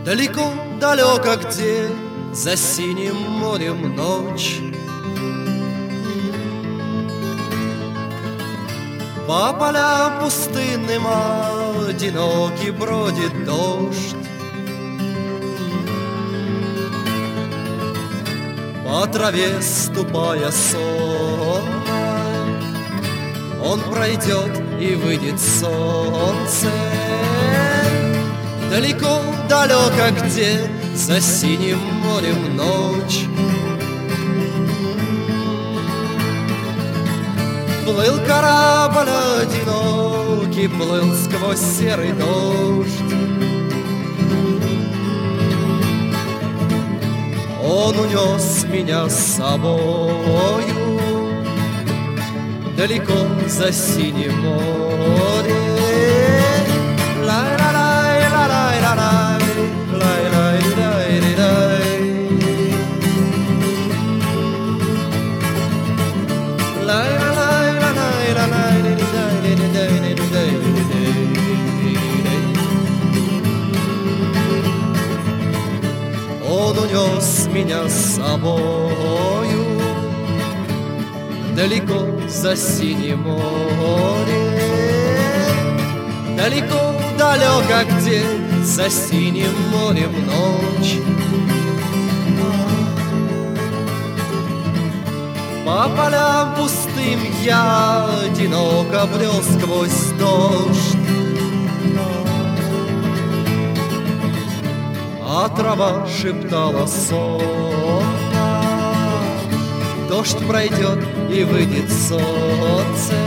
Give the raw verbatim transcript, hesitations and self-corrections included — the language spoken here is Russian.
Далеко-далеко, где за синим морем ночь, по полям пустынным одинокий бродит дождь. По траве ступая сонно, он пройдет и выйдет солнце. Далеко-далеко, где за синим морем ночь, плыл корабль одинокий, плыл сквозь серый дождь. Он унес меня с собою далеко за синим морем. Он унес меня с собою далеко за синим морем. Далеко-далеко, где за синим морем ночь, по полям пустым я одиноко брел сквозь дождь. А трава шептала сонно, дождь пройдет и выйдет солнце.